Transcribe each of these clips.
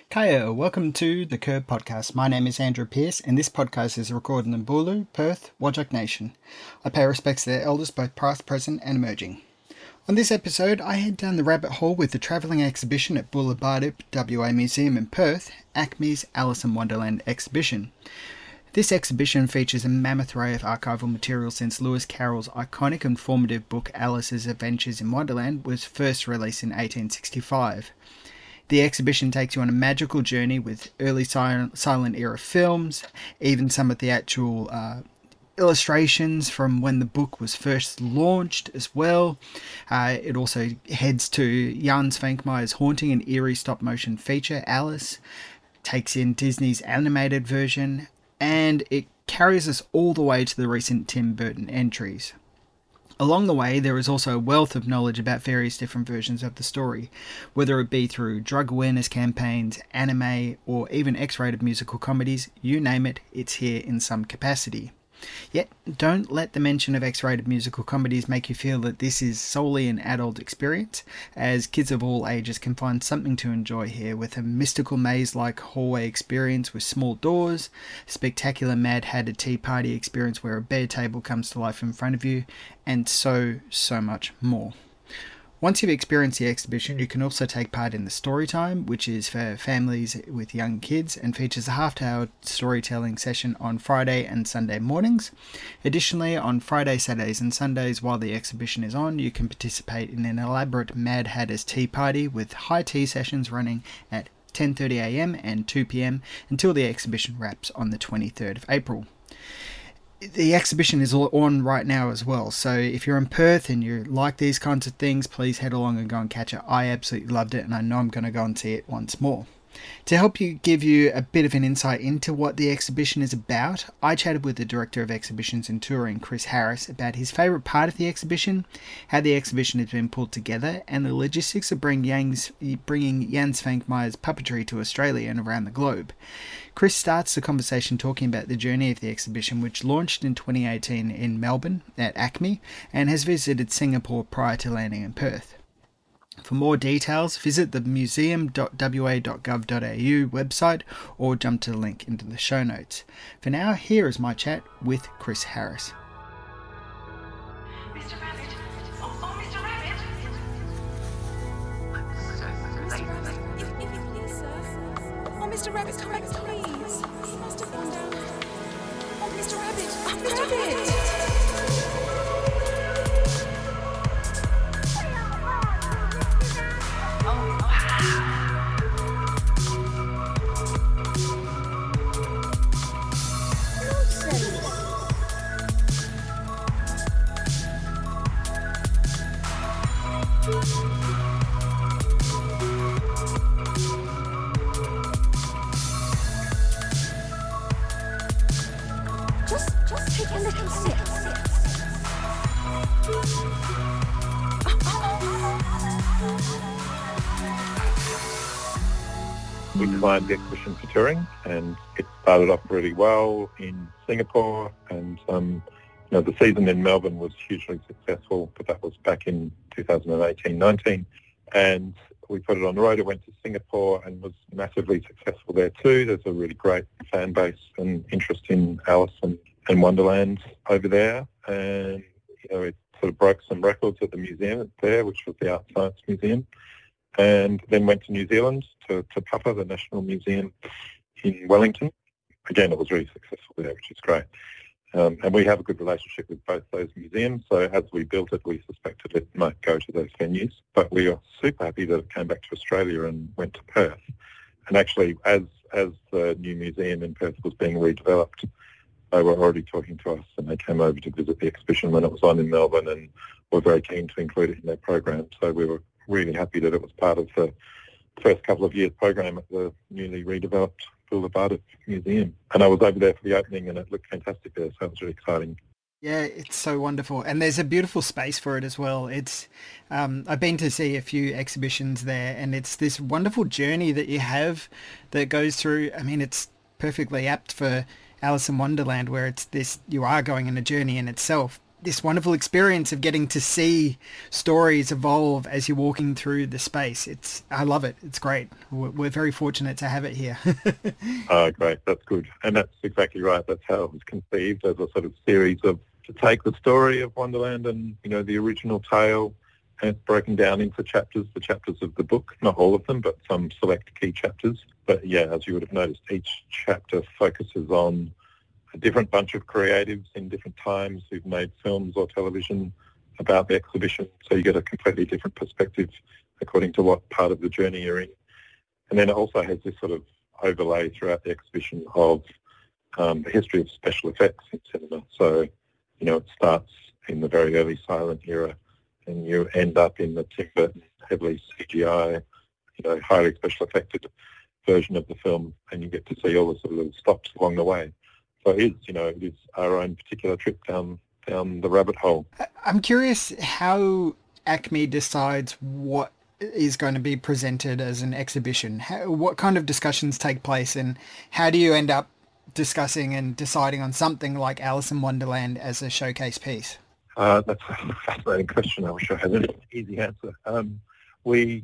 Kaya, welcome to the Curb Podcast. My name is Andrew Pearce, and this podcast is recorded in Bulu, Perth, Whadjuk Nation. I pay respects to their elders, both past, present, and emerging. On this episode, I head down the rabbit hole with the travelling exhibition at Bullabardip WA Museum in Perth, ACMI's Alice in Wonderland exhibition. This exhibition features a mammoth array of archival material since Lewis Carroll's iconic and formative book Alice's Adventures in Wonderland was first released in 1865. The exhibition takes you on a magical journey with early silent era films, even some of the actual illustrations from when the book was first launched as well. It also heads to Jan Svankmeyer's haunting and eerie stop-motion feature, Alice, takes in Disney's animated version, and it carries us all the way to the recent Tim Burton entries. Along the way, there is also a wealth of knowledge about various different versions of the story, whether it be through drug awareness campaigns, anime, or even X-rated musical comedies, you name it, it's here in some capacity. Yet, don't let the mention of X-rated musical comedies make you feel that this is solely an adult experience, as kids of all ages can find something to enjoy here with a mystical maze-like hallway experience with small doors, spectacular Mad Hatter tea party experience where a bear table comes to life in front of you, and so much more. Once you've experienced the exhibition, you can also take part in the story time, which is for families with young kids and features a half-hour storytelling session on Friday and Sunday mornings. Additionally, on Friday, Saturdays and Sundays while the exhibition is on, you can participate in an elaborate Mad Hatter's tea party with high tea sessions running at 10:30am and 2pm until the exhibition wraps on the 23rd of April. The exhibition is on right now as well, so if you're in Perth and you like these kinds of things, please head along and go and catch it. I absolutely loved it, and I know I'm going to go and see it once more. To help give you a bit of an insight into what the exhibition is about, I chatted with the Director of Exhibitions and Touring, Chris Harris, about his favourite part of the exhibition, how the exhibition has been pulled together, and the logistics of bringing Jan Svankmeyer's puppetry to Australia and around the globe. Chris starts the conversation talking about the journey of the exhibition, which launched in 2018 in Melbourne at ACMI and has visited Singapore prior to landing in Perth. For more details, visit the museum.wa.gov.au website or jump to the link into the show notes. For now, here is my chat with Chris Harris. Mr. Rabbit! Oh, Mr. Rabbit! Please, sir. Oh, Mr. Rabbit, come back, please. He must have gone down. Oh, Mr. Rabbit! Oh, Mr. Rabbit! Just take a little sip. We designed the exhibition for touring, and it started off really well in Singapore, and the season in Melbourne was hugely successful, but that was back in 2018-19, and we put it on the road. It went to Singapore and was massively successful there too. There's a really great fan base and interest in Alice and Wonderland over there, and it sort of broke some records at the museum there, which was the Art Science Museum, and then went to New Zealand to PUPA, the National Museum in Wellington. Again, it was really successful there, which is great. And we have a good relationship with both those museums, so as we built it, we suspected it might go to those venues. But we are super happy that it came back to Australia and went to Perth. And actually, as the new museum in Perth was being redeveloped, they were already talking to us, and they came over to visit the exhibition when it was on in Melbourne, and were very keen to include it in their program. So we were really happy that it was part of the first couple of years program at the newly redeveloped Bullabardip Museum. And I was over there for the opening, and it looked fantastic there, so it was really exciting. Yeah, it's so wonderful, and there's a beautiful space for it as well. It's I've been to see a few exhibitions there, and it's this wonderful journey that you have that goes through. I mean, it's perfectly apt for Alice in Wonderland, where it's this, you are going on a journey in itself, this wonderful experience of getting to see stories evolve as you're walking through the space. I love it. It's great. We're very fortunate to have it here. Oh, great. That's good. And that's exactly right. That's how it was conceived, as a sort of series to take the story of Wonderland and, the original tale, and it's broken down into chapters, the chapters of the book, not all of them, but some select key chapters. But yeah, as you would have noticed, each chapter focuses on a different bunch of creatives in different times who've made films or television about the exhibition. So you get a completely different perspective according to what part of the journey you're in. And then it also has this sort of overlay throughout the exhibition of the history of special effects in cinema. So, it starts in the very early silent era and you end up in the Tim Burton heavily CGI, highly special effected version of the film, and you get to see all the sort of little stops along the way. So it is our own particular trip down the rabbit hole. I'm curious how ACMI decides what is going to be presented as an exhibition. What kind of discussions take place, and how do you end up discussing and deciding on something like Alice in Wonderland as a showcase piece? That's a fascinating question. I wish I had an easy answer. We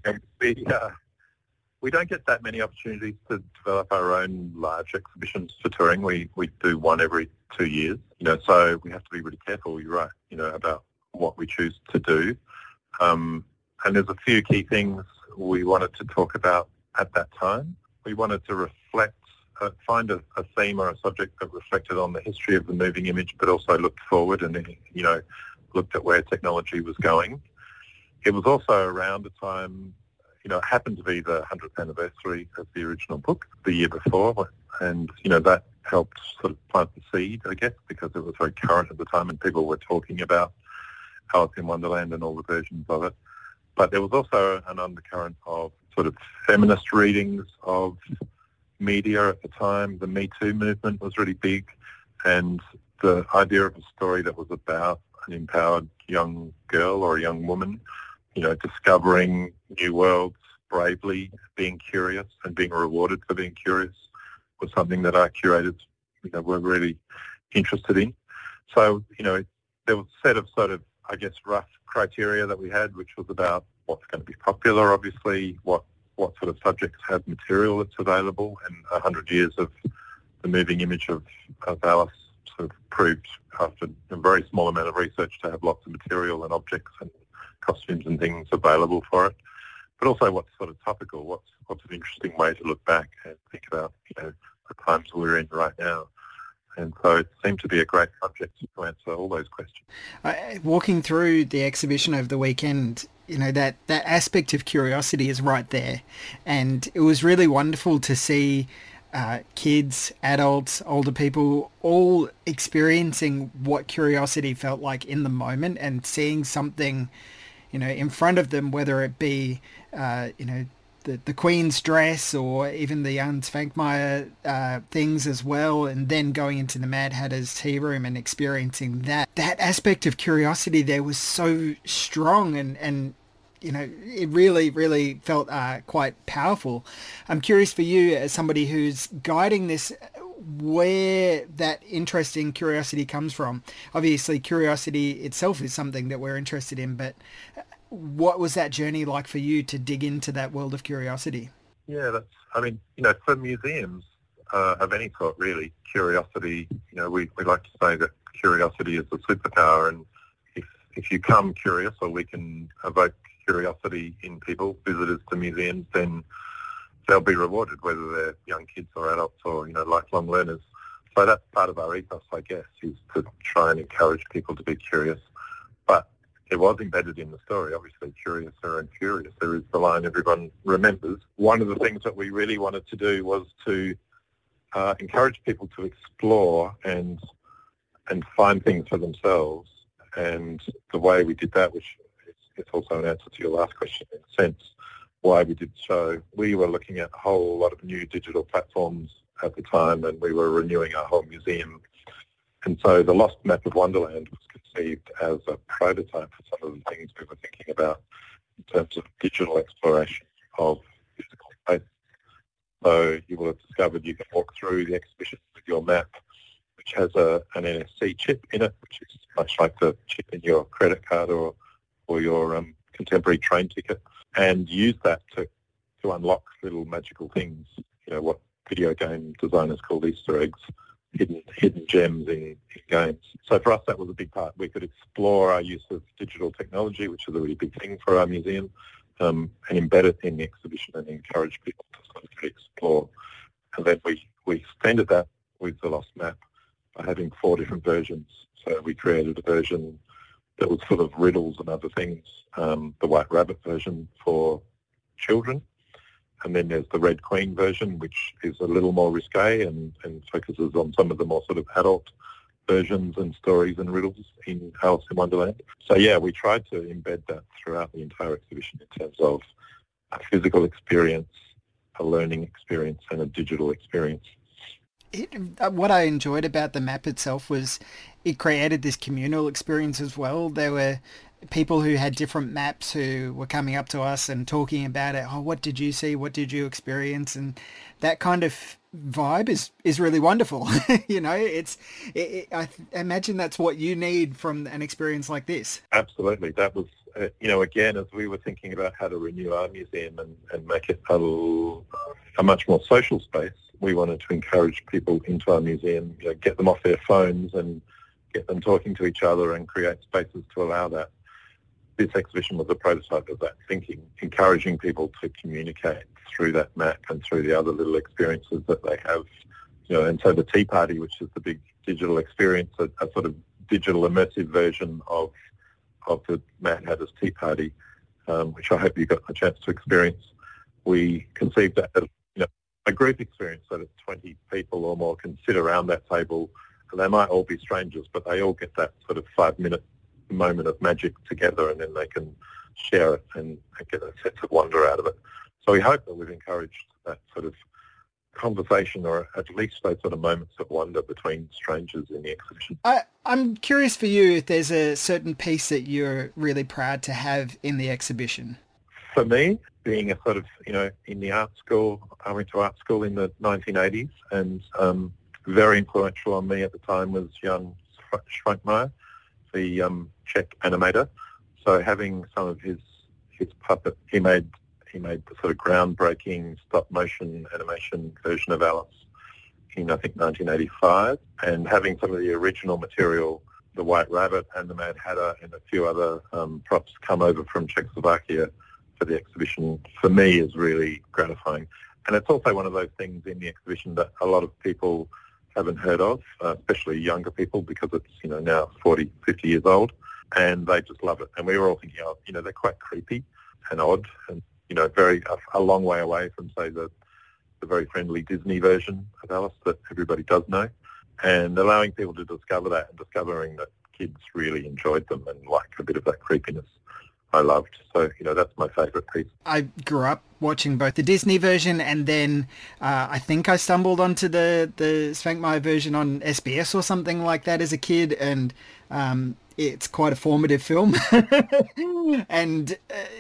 don't get that many opportunities to develop our own large exhibitions for touring. We do one every 2 years, so we have to be really careful, you're right, about what we choose to do. And there's a few key things we wanted to talk about at that time. We wanted to reflect, find a theme or a subject that reflected on the history of the moving image, but also looked forward and, looked at where technology was going. It was also around the time, it happened to be the 100th anniversary of the original book the year before, and, that helped sort of plant the seed, I guess, because it was very current at the time and people were talking about Alice in Wonderland and all the versions of it. But there was also an undercurrent of sort of feminist readings of media at the time. The Me Too movement was really big, and the idea of a story that was about an empowered young girl or a young woman, discovering new worlds bravely, being curious and being rewarded for being curious was something that our curators, were really interested in. So, there was a set of sort of, I guess, rough criteria that we had, which was about what's going to be popular, obviously, what sort of subjects have material that's available, and 100 years of the moving image of Alice sort of proved, after a very small amount of research, to have lots of material and objects and costumes and things available for it. But also what's sort of topical, what's an interesting way to look back and think about, the times we're in right now. And so it seemed to be a great subject to answer all those questions. Walking through the exhibition over the weekend, that aspect of curiosity is right there. And it was really wonderful to see kids, adults, older people, all experiencing what curiosity felt like in the moment and seeing something, in front of them, whether it be, the Queen's dress or even the Jan Svankmajer things as well, and then going into the Mad Hatter's tea room and experiencing that aspect of curiosity there was so strong, and it really, really felt quite powerful. I'm curious for you, as somebody who's guiding this, where that interest in curiosity comes from. Obviously, curiosity itself is something that we're interested in, but what was that journey like for you to dig into that world of curiosity? Yeah, for museums of any sort, really, curiosity, we like to say that curiosity is a superpower, and if you come curious, or we can evoke curiosity in people, visitors to museums, then they'll be rewarded, whether they're young kids or adults or, lifelong learners. So that's part of our ethos, I guess, is to try and encourage people to be curious. But it was embedded in the story, obviously, curious and furious. There is the line everyone remembers. One of the things that we really wanted to do was to encourage people to explore and find things for themselves. And the way we did that, which is also an answer to your last question, in a sense, why we did the show, we were looking at a whole lot of new digital platforms at the time, and we were renewing our whole museum. And so the Lost Map of Wonderland was conceived as a prototype for some of the things we were thinking about in terms of digital exploration of physical space. So you will have discovered you can walk through the exhibition with your map which has an NFC chip in it, which is much like the chip in your credit card or your contemporary train ticket, and use that to unlock little magical things, what video game designers call Easter eggs, hidden gems in games. So for us, that was a big part. We could explore our use of digital technology, which is a really big thing for our museum, and embed it in the exhibition and encourage people to sort of explore. And then we extended that with the Lost Map by having 4 different versions. So we created a version that was full of riddles and other things, the White Rabbit version for children. And then there's the Red Queen version, which is a little more risque and focuses on some of the more sort of adult versions and stories and riddles in Alice in Wonderland. So yeah, we tried to embed that throughout the entire exhibition in terms of a physical experience, a learning experience, and a digital experience. What I enjoyed about the map itself was it created this communal experience as well. There were people who had different maps who were coming up to us and talking about it. Oh, what did you see? What did you experience? And that kind of vibe is really wonderful. I imagine that's what you need from an experience like this. Absolutely. That was, again, as we were thinking about how to renew our museum and make it a much more social space, we wanted to encourage people into our museum, get them off their phones and get them talking to each other and create spaces to allow that. This exhibition was a prototype of that thinking, encouraging people to communicate through that map and through the other little experiences that they have. And so the Tea Party, which is the big digital experience, a sort of digital immersive version of the Mad Hatter's Tea Party, which I hope you got a chance to experience. We conceived that as a group experience so that 20 people or more can sit around that table, and they might all be strangers, but they all get that sort of 5-minute moment of magic together, and then they can share it and get a sense of wonder out of it. So we hope that we've encouraged that sort of conversation, or at least those sort of moments of wonder between strangers in the exhibition. I'm curious for you if there's a certain piece that you're really proud to have in the exhibition. For me, being a sort of, in the art school, I went to art school in the 1980s, and very influential on me at the time was Jan Schwankmeyer, the Czech animator. So having some of his puppet, he made the sort of groundbreaking stop motion animation version of Alice in, I think, 1985, and having some of the original material, the White Rabbit and the Mad Hatter and a few other props come over from Czechoslovakia for the exhibition, for me, is really gratifying. And it's also one of those things in the exhibition that a lot of people haven't heard of, especially younger people, because it's, now 40, 50 years old, and they just love it. And we were all thinking, they're quite creepy and odd and, a long way away from, say, the very friendly Disney version of Alice that everybody does know, and allowing people to discover that and discovering that kids really enjoyed them and like a bit of that creepiness, I loved. So, that's my favourite piece. I grew up watching both the Disney version and then I think I stumbled onto the Schwankmeyer version on SBS or something like that as a kid, and it's quite a formative film. And,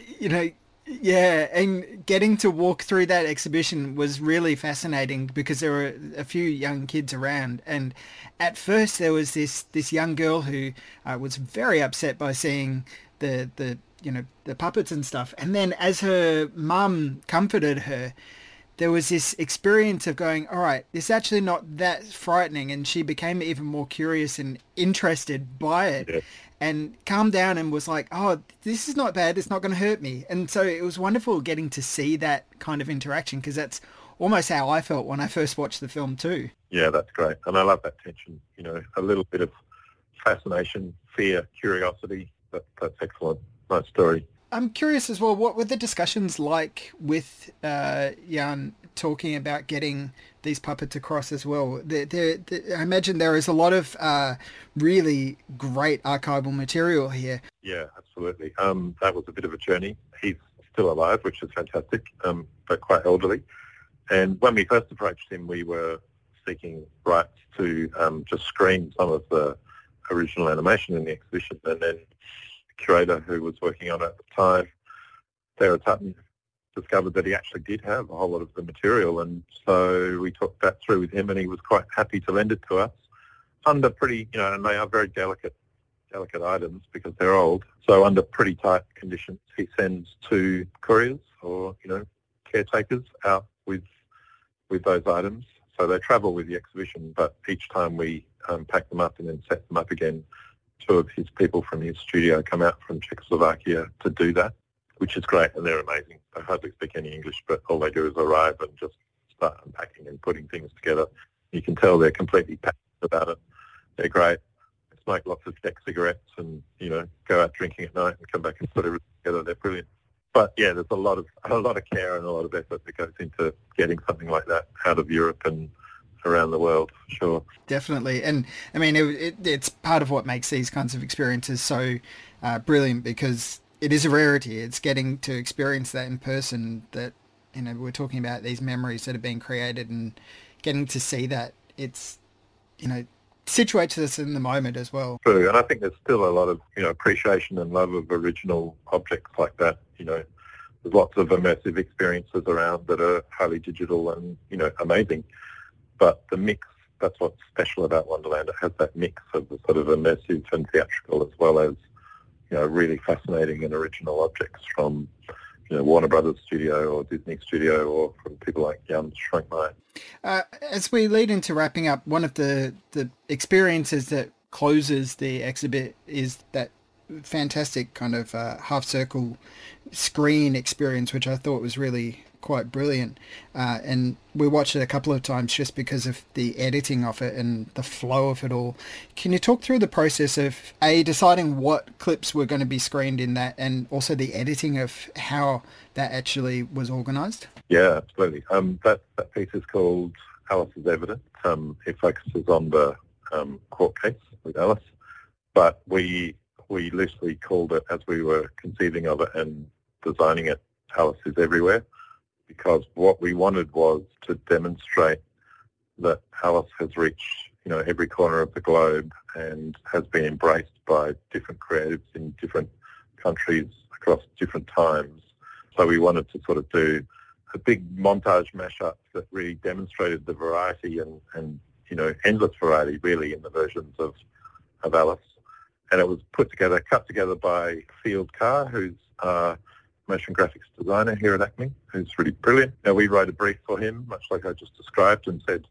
and getting to walk through that exhibition was really fascinating because there were a few young kids around, and at first there was this young girl who was very upset by seeing the puppets and stuff. And then as her mum comforted her, there was this experience of going, all right, this is actually not that frightening. And she became even more curious and interested by it. Yeah. And calmed down and was like, oh, this is not bad. It's not going to hurt me. And so it was wonderful getting to see that kind of interaction, because that's almost how I felt when I first watched the film too. Yeah, that's great. And I love that tension, a little bit of fascination, fear, curiosity. That's excellent. Nice story. I'm curious as well, what were the discussions like with Jan talking about getting these puppets across as well? I imagine there is a lot of really great archival material here. Yeah, absolutely. That was a bit of a journey. He's still alive, which is fantastic, but quite elderly. And when we first approached him, we were seeking rights to just screen some of the original animation in the exhibition, and then curator who was working on it at the time, Sarah Tutton, discovered that he actually did have a whole lot of the material, and so we talked that through with him, and he was quite happy to lend it to us. under pretty, and they are very delicate items because they're old. So under pretty tight conditions, he sends 2 couriers or, caretakers out with those items. So they travel with the exhibition, but each time we pack them up and then set them up again, 2 of his people from his studio come out from Czechoslovakia to do that, which is great, and they're amazing. They hardly speak any English, but all they do is arrive and just start unpacking and putting things together. You can tell they're completely passionate about it. They're great. They smoke lots of Czech cigarettes and, go out drinking at night and come back and put everything together. They're brilliant. But yeah, there's a lot of care and a lot of effort that goes into getting something like that out of Europe and around the world, for sure. Definitely. And I mean, it's part of what makes these kinds of experiences so brilliant, because it is a rarity. It's getting to experience that in person, that, we're talking about these memories that have been created, and getting to see that, it's, situates us in the moment as well. True, and I think there's still a lot of, appreciation and love of original objects like that. There's lots of immersive experiences around that are highly digital and, amazing. But the mix, that's what's special about Wonderland. It has that mix of the sort of immersive and theatrical, as well as, really fascinating and original objects from, Warner Brothers Studio or Disney Studio, or from people like Jan Schrankmeyer. As we lead into wrapping up, one of the experiences that closes the exhibit is that fantastic kind of half circle screen experience, which I thought was really quite brilliant, and we watched it a couple of times just because of the editing of it and the flow of it all. Can you talk through the process of deciding what clips were going to be screened in that, and also the editing of how that actually was organised? Yeah, absolutely. That piece is called Alice's Evidence. It focuses on the court case with Alice, but we loosely called it, as we were conceiving of it and designing it, Alice is Everywhere, because what we wanted was to demonstrate that Alice has reached, every corner of the globe and has been embraced by different creatives in different countries across different times. So we wanted to sort of do a big montage mashup that really demonstrated the variety and endless variety, really, in the versions of Alice. And it was cut together by Field Carr, who's motion graphics designer here at ACME, who's really brilliant. Now, we wrote a brief for him, much like I just described, and said,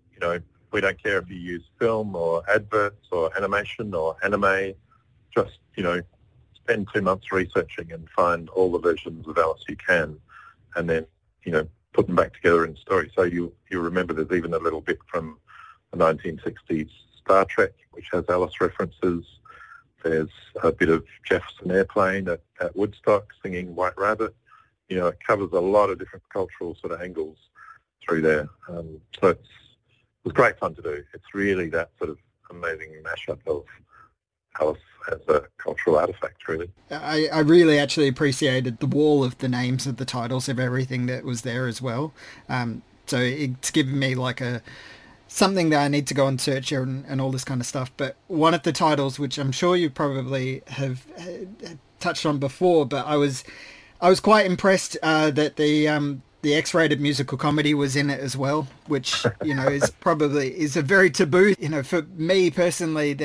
we don't care if you use film or adverts or animation or anime, just, spend 2 months researching and find all the versions of Alice you can, and then, put them back together in story. So you remember there's even a little bit from the 1960s Star Trek, which has Alice references. There's a bit of Jefferson Airplane at Woodstock singing White Rabbit. It covers a lot of different cultural sort of angles through there. So it was great fun to do. It's really that sort of amazing mashup of Alice as a cultural artefact, really. I really actually appreciated the wall of the names of the titles of everything that was there as well. So it's given me like something that I need to go and search and all this kind of stuff. But one of the titles, which I'm sure you probably have touched on before, but I was quite impressed that the X-rated musical comedy was in it as well, which is a very taboo. For me personally,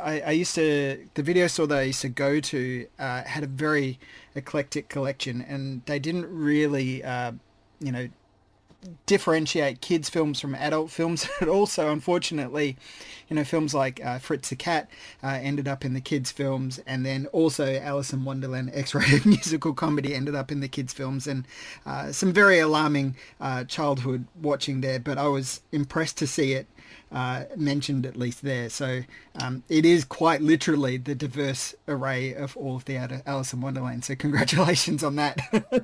the video store that I used to go to had a very eclectic collection, and they didn't really differentiate kids films from adult films at all. So unfortunately, films like Fritz the Cat ended up in the kids films, and then also Alice in Wonderland X-rated musical comedy ended up in the kids films, and some very alarming childhood watching there, but I was impressed to see it mentioned at least there. So it is quite literally the diverse array of all of the Alice in Wonderland, so congratulations on that.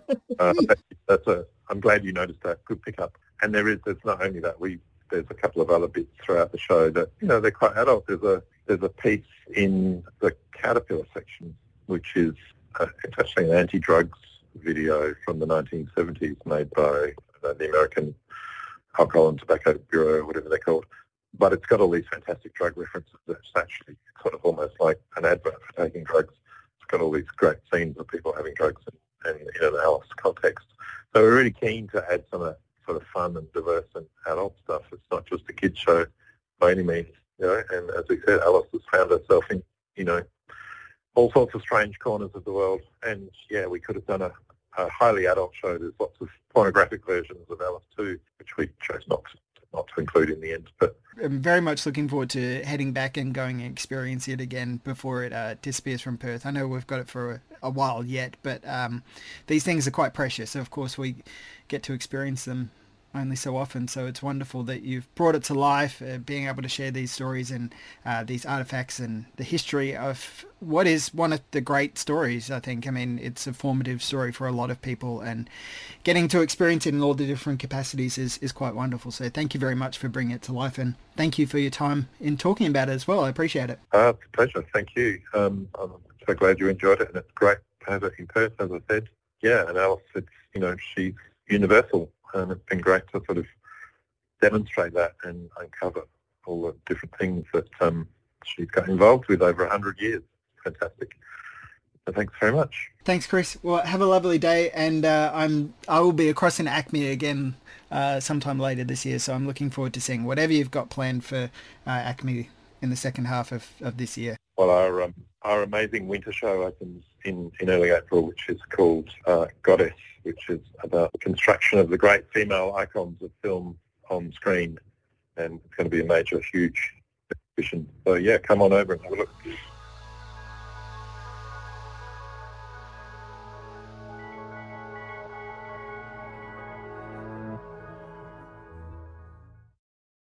I'm glad you noticed that. Good pickup. And there's not only that, there's a couple of other bits throughout the show that, they're quite adult. There's a piece in the Caterpillar section, which is it's actually an anti-drugs video from the 1970s made by the American Alcohol and Tobacco Bureau, or whatever they're called. But it's got all these fantastic drug references. It's actually sort of almost like an advert for taking drugs. It's got all these great scenes of people having drugs and the Alice context. So we're really keen to add some of that sort of fun and diverse and adult stuff. It's not just a kids show by any means. and as we said, Alice has found herself in, all sorts of strange corners of the world. And yeah, we could have done a highly adult show. There's lots of pornographic versions of Alice too, which we chose not to include in the end. But I'm very much looking forward to heading back and going and experiencing it again before it disappears from Perth. I know we've got it for a while yet, but these things are quite precious. Of course, we get to experience them only so often, so it's wonderful that you've brought it to life, being able to share these stories and these artifacts and the history of what is one of the great stories, I think. I mean, it's a formative story for a lot of people, and getting to experience it in all the different capacities is quite wonderful. So thank you very much for bringing it to life, and thank you for your time in talking about it as well. I appreciate it. It's a pleasure. Thank you. I'm so glad you enjoyed it, and it's great to have it in Perth, as I said. Yeah, and Alice, she's universal. And it's been great to sort of demonstrate that and uncover all the different things that she's got involved with over 100 years. Fantastic. So thanks very much. Thanks, Chris. Well, have a lovely day, and I will be across in ACME again sometime later this year, so I'm looking forward to seeing whatever you've got planned for ACME in the second half of this year. Well, our amazing winter show opens in early April, which is called Goddess, which is about the construction of the great female icons of film on screen, and it's going to be a major, huge exhibition. So yeah, come on over and have a look.